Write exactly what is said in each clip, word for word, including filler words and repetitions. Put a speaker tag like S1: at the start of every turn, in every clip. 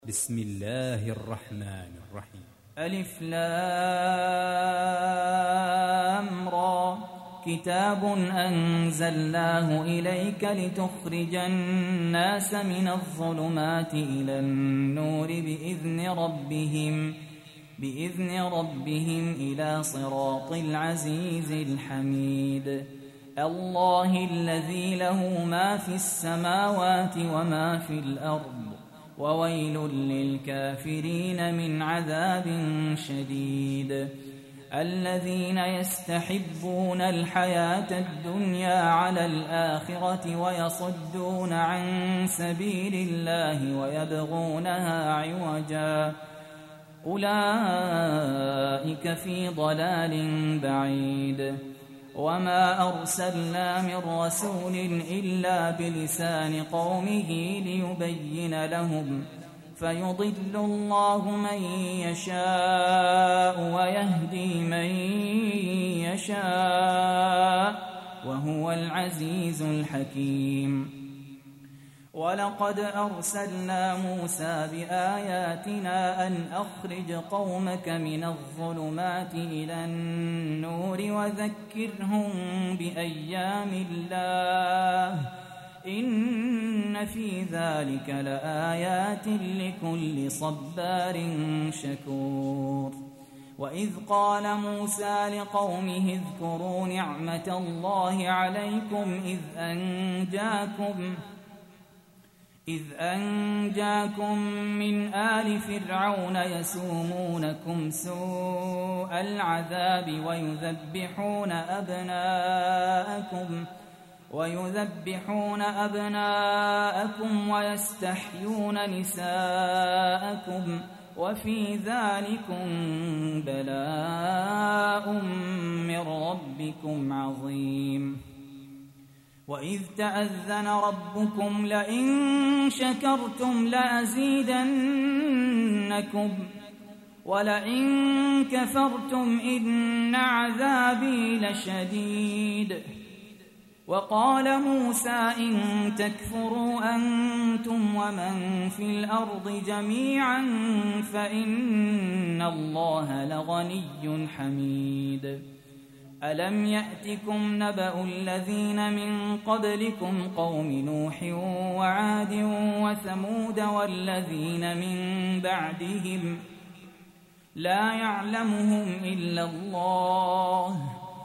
S1: بسم الله الرحمن الرحيم.
S2: ألف لام را كتاب أنزلناه إليك لتخرج الناس من الظلمات إلى النور بإذن ربهم بإذن ربهم إلى صراط العزيز الحميد. الله الذي له ما في السماوات وما في الأرض وويل للكافرين من عذاب شديد. الذين يستحبون الحياة الدنيا على الآخرة ويصدون عن سبيل الله ويبغونها عوجا أولئك في ضلال بعيد. وما أرسلنا من رسول إلا بلسان قومه ليبين لهم فيضل الله من يشاء ويهدي من يشاء وهو العزيز الحكيم. ولقد أرسلنا موسى بآياتنا أن أخرج قومك من الظلمات إلى النور وذكرهم بأيام الله إن في ذلك لآيات لكل صبار شكور. وإذ قال موسى لقومه اذكروا نعمة الله عليكم إذ أنجاكم إذ أنجاكم من آل فرعون يسومونكم سوء العذاب ويذبحون أبناءكم ويذبحون أبناءكم ويستحيون نساءكم وفي ذلكم بلاء من ربكم عظيم. وإذ تأذن ربكم لئن شكرتم لأزيدنكم ولئن كفرتم إن عذابي لشديد. وقال موسى إن تكفروا أنتم ومن في الأرض جميعا فإن الله لغني حميد. ألم يأتكم نبأ الذين من قبلكم قوم نوح وعاد وثمود والذين من بعدهم لا يعلمهم إلا الله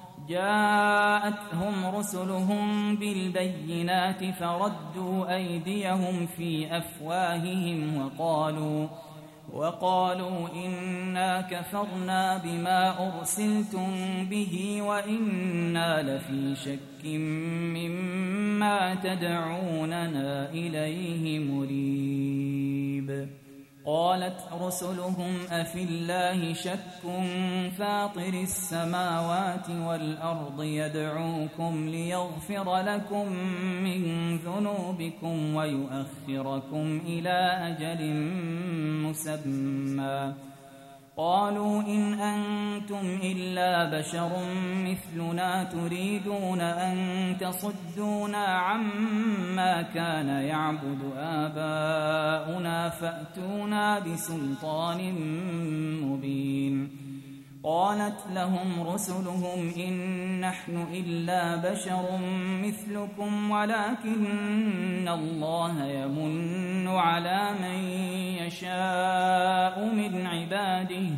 S2: جاءتهم رسلهم بالبينات فردوا أيديهم في أفواههم وقالوا وقالوا إنا كفرنا بما أرسلتم به وإنا لفي شك مما تدعوننا إليه مريب. قالت رسلهم أفي الله شك فاطر السماوات والأرض يدعوكم ليغفر لكم من ذنوبكم ويؤخركم إلى أجل مسمى. قالوا إن أنتم إلا بشر مثلنا تريدون أن تصدونا عما كان يعبد آباؤنا فأتونا بسلطان مبين. قالت لهم رسلهم إن نحن إلا بشر مثلكم ولكن الله يمن على من يشاء من عباده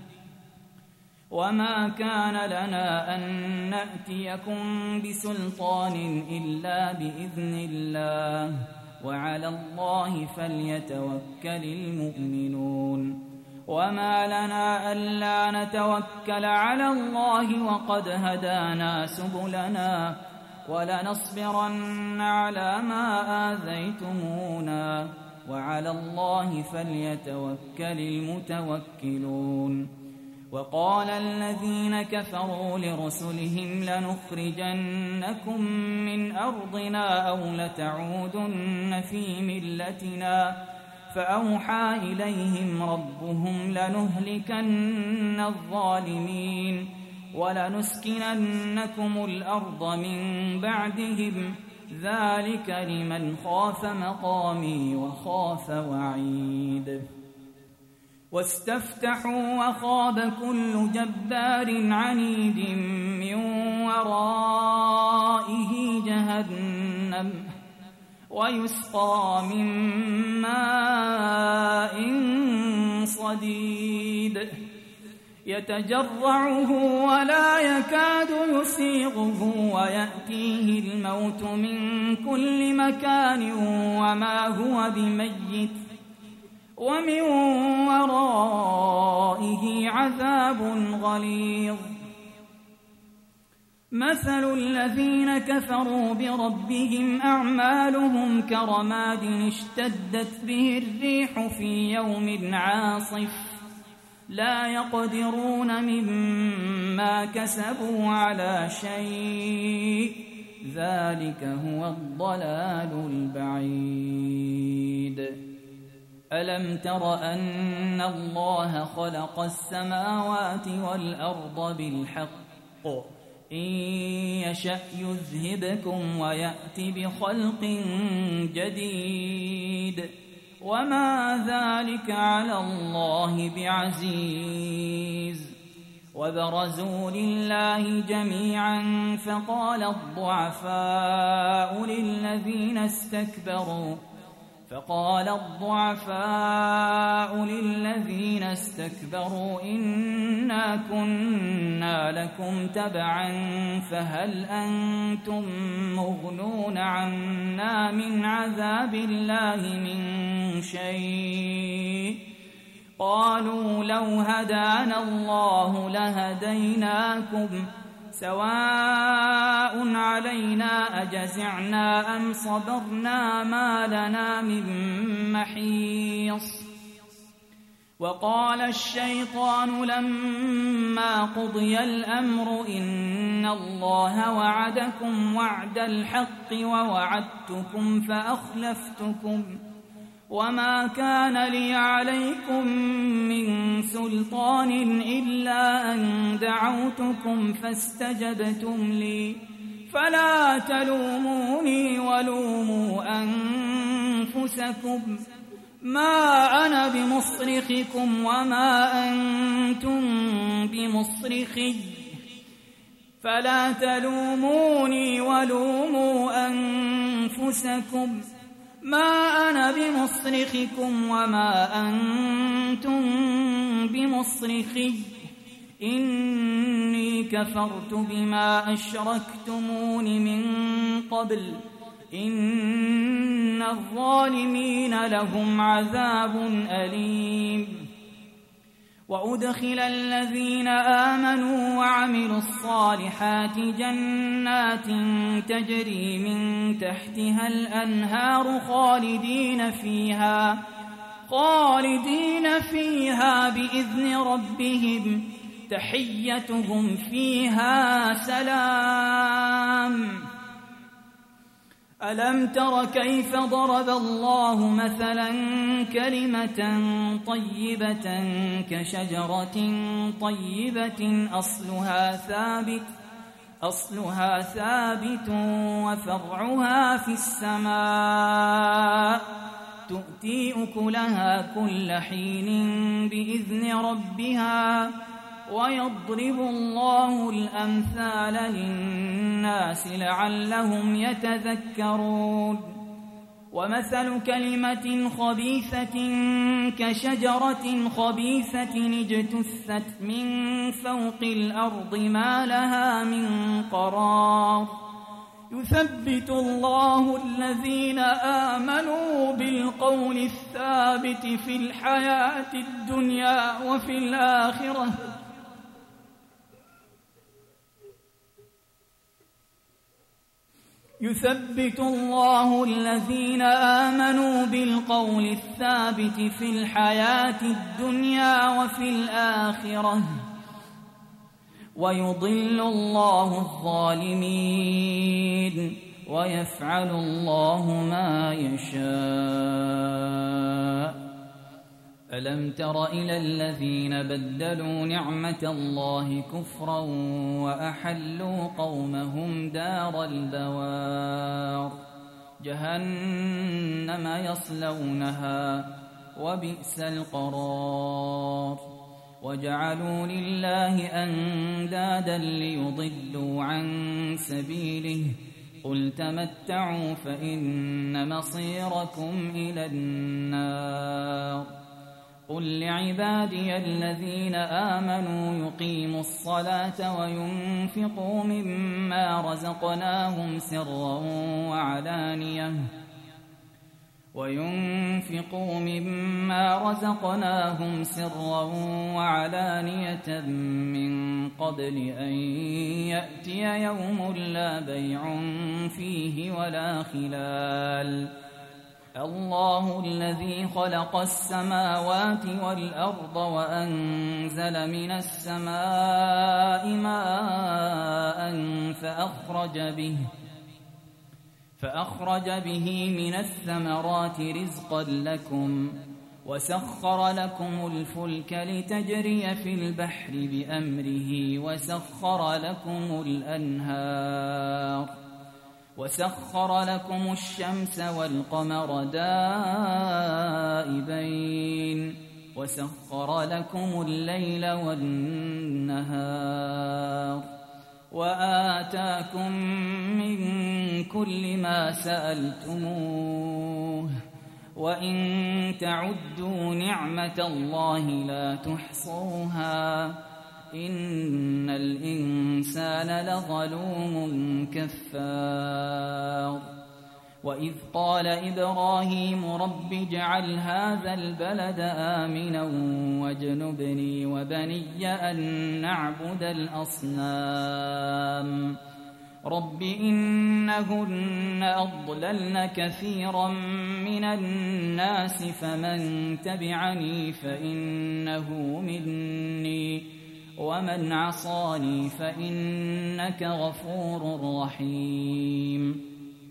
S2: وما كان لنا أن نأتيكم بسلطان إلا بإذن الله وعلى الله فليتوكل المؤمنون. وما لنا ألا نتوكل على الله وقد هدانا سبلنا ولنصبرن على ما آذيتمونا وعلى الله فليتوكل المتوكلون. وقال الذين كفروا لرسلهم لنخرجنكم من أرضنا أو لتعودن في ملتنا فأوحى إليهم ربهم لنهلكن الظالمين ولنسكننكم الأرض من بعدهم ذلك لمن خاف مقامي وخاف وعيد. واستفتحوا وخاب كل جبار عنيد من ورائه جهنم ويسقى من ماء صديد يتجرعه ولا يكاد يسيغه ويأتيه الموت من كل مكان وما هو بميت ومن ورائه عذاب غليظ مثل الذين كفروا بربهم أعمالهم كرماد اشتدت به الريح في يوم عاصف لا يقدرون مما كسبوا على شيء ذلك هو الضلال البعيد ألم تر أن الله خلق السماوات والأرض بالحق إن يشأ يذهبكم ويأت بخلق جديد وما ذلك على الله بعزيز وبرزوا لله جميعا فقال الضعفاء للذين استكبروا فقال الضعفاء للذين استكبروا إنا كنا لكم تبعا فهل أنتم مغنون عنا من عذاب الله من شيء قالوا لو هدانا الله لهديناكم سواء علينا أجزعنا أم صبرنا ما لنا من محيص وقال الشيطان لما قضي الأمر إن الله وعدكم وعد الحق ووعدتكم فأخلفتكم وما كان لي عليكم من سلطان إلا أن دعوتكم فاستجبتم لي فلا تلوموني ولوموا أنفسكم ما أنا بمصرخكم وما أنتم بمصرخي فلا تلوموني ولوموا أنفسكم ما أنا بمصرخكم وما أنتم بمصرخي إني كفرت بما أشركتمون من قبل إن الظالمين لهم عذاب أليم وأدخل الذين آمنوا وعملوا الصالحات جنات تجري من تحتها الأنهار خالدين فيها خالدين فيها بإذن ربهم تحيتهم فيها سلام ألم تر كيف ضرب الله مثلا كلمة طيبة كشجرة طيبة أصلها ثابت أصلها ثابت وفرعها في السماء تؤتي أكلها كل حين بإذن ربها ويضرب الله الأمثال للناس لعلهم يتذكرون ومثل كلمة خبيثة كشجرة خبيثة اجتثت من فوق الأرض ما لها من قرار يثبت الله الذين آمنوا بالقول الثابت في الحياة الدنيا وفي الآخرة يثبت الله الذين آمنوا بالقول الثابت في الحياة الدنيا وفي الآخرة ويضل الله الظالمين ويفعل الله ما يشاء ألم تر إلى الذين بدلوا نعمة الله كفرا وأحلوا قومهم دار البوار جهنم يصلونها وبئس القرار. وجعلوا لله أندادا ليضلوا عن سبيله قل تمتعوا فإن مصيركم إلى النار. قل لعبادي الذين آمنوا يقيموا الصلاة وينفقوا مما رزقناهم سرا وعلانية وينفقوا مما رزقناهم سرا وعلانية من قبل أن يأتي يوم لا بيع فيه ولا خلال. الله الذي خلق السماوات والأرض وأنزل من السماء ماء فأخرج به فأخرج به من الثمرات رزقا لكم وسخر لكم الفلك لتجري في البحر بأمره وسخر لكم الأنهار وسخر لكم الشمس والقمر دائبين وسخر لكم الليل والنهار وآتاكم من كل ما سألتموه وإن تعدوا نعمة الله لا تحصوها إن الإنسان لظلوم كفار. وإذ قال إبراهيم رب اجعل هذا البلد آمنا واجنبني وبني أن نعبد الأصنام رب إنهن أضللن كثيرا من الناس فمن تبعني فإنه مني ومن عصاني فإنك غفور رحيم.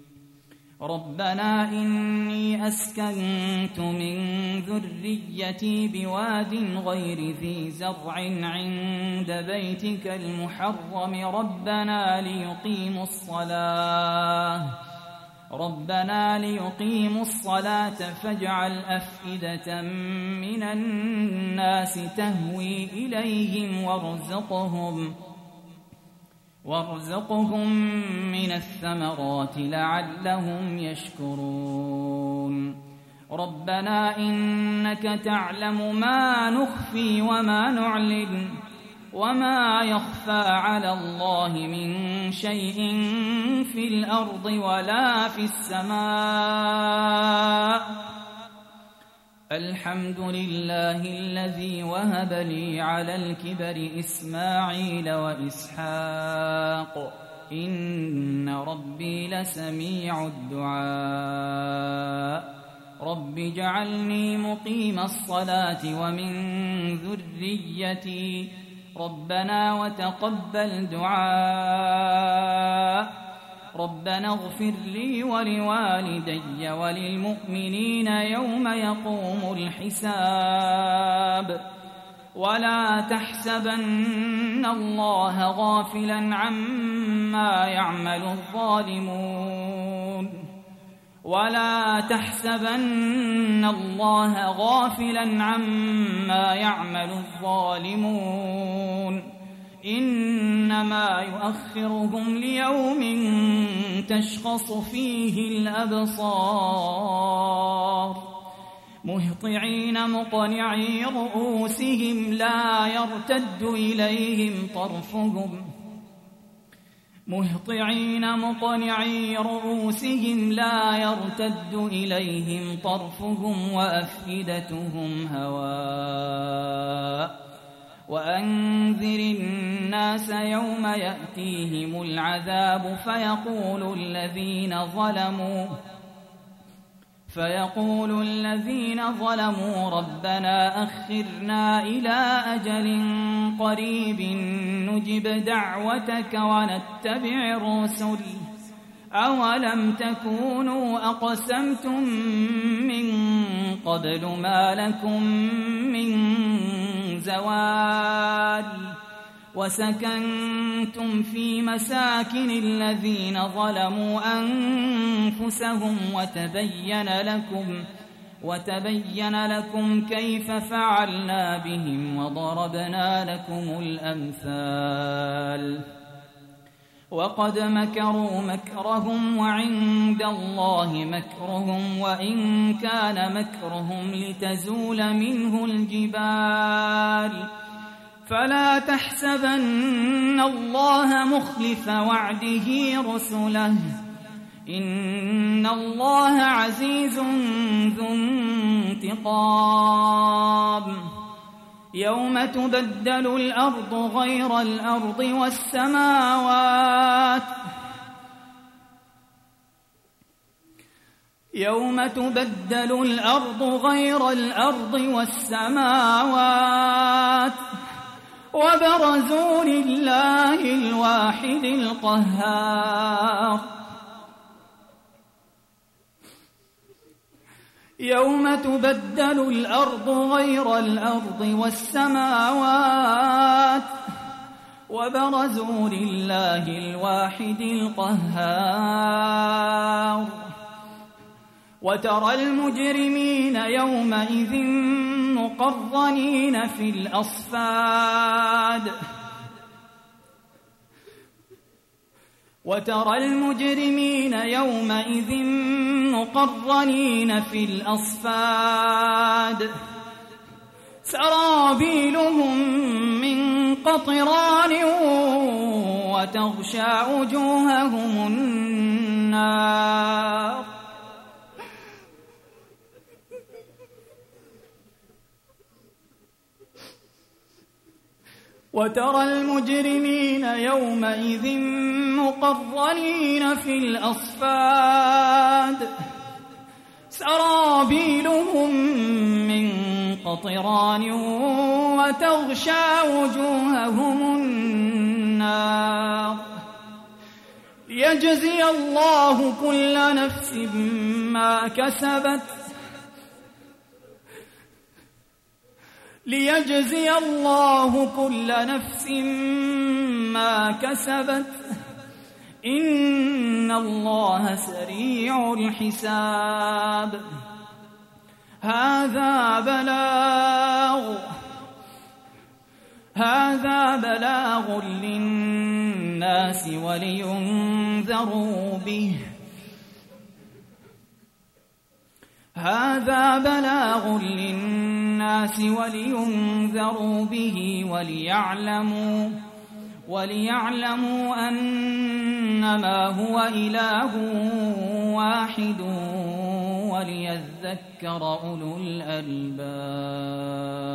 S2: ربنا إني أسكنت من ذريتي بواد غير ذي زرع عند بيتك المحرم ربنا ليقيموا الصلاة ربنا ليقيموا الصلاة فاجعل أفئدة من الناس تهوي إليهم وارزقهم وارزقهم من الثمرات لعلهم يشكرون. ربنا إنك تعلم ما نخفي وما نعلن وما يخفى على الله من شيء في الأرض ولا في السماء. الحمد لله الذي وهب لي على الكبر إسماعيل وإسحاق إن ربي لسميع الدعاء. رب اجعلني مقيم الصلاة ومن ذريتي ربنا وتقبل دعاء. ربنا اغفر لي ولوالدي وللمؤمنين يوم يقوم الحساب. ولا تحسبن الله غافلا عما يعمل الظالمون ولا تحسبن الله غافلا عما يعمل الظالمون إنما يؤخرهم ليوم تشخص فيه الأبصار مهطعين مقنعي رؤوسهم لا يرتد إليهم طرفهم مهطعين مقنعي رؤوسهم لا يرتد إليهم طرفهم وأفئدتهم هواء. وأنذر الناس يوم يأتيهم العذاب فيقول الذين ظلموا فيقول الذين ظلموا ربنا أخرنا إلى أجل قريب نجب دعوتك ونتبع الرسل أولم تكونوا أقسمتم من قبل ما لكم من زوال وسكنتم في مساكن الذين ظلموا أنفسهم وتبين لكم وتبين لكم كيف فعلنا بهم وضربنا لكم الأمثال وقد مكروا مكرهم وعند الله مكرهم وإن كان مكرهم لتزول منه الجبال فلا تحسبن الله مخلف وعده رسله إن الله عزيز ذو انتقام يوم تبدل الأرض غير الأرض والسماوات يوم تبدل الأرض غير الأرض والسماوات وبرزوا لله الواحد القهار يوم تبدل الأرض غير الأرض والسماوات وبرزوا لله الواحد القهار وترى المجرمين يومئذ مقرنين في الأصفاد وترى المجرمين يومئذ مقرنين في الأصفاد سرابيلهم من قطران وتغشى وجوههم النار وترى المجرمين يومئذ مقرنين في الأصفاد سرابيلهم من قطران وتغشى وجوههم النار ليجزي الله كل نفس ما كسبت ليجزي الله كل نفس ما كسبت إن الله سريع الحساب هذا بلاغ هذا بلاغ للناس ولينذروا به هذا بلاغ للناس ولينذروا به وليعلموا وليعلموا أنما هو إله واحد وليذكر أولو الألباب.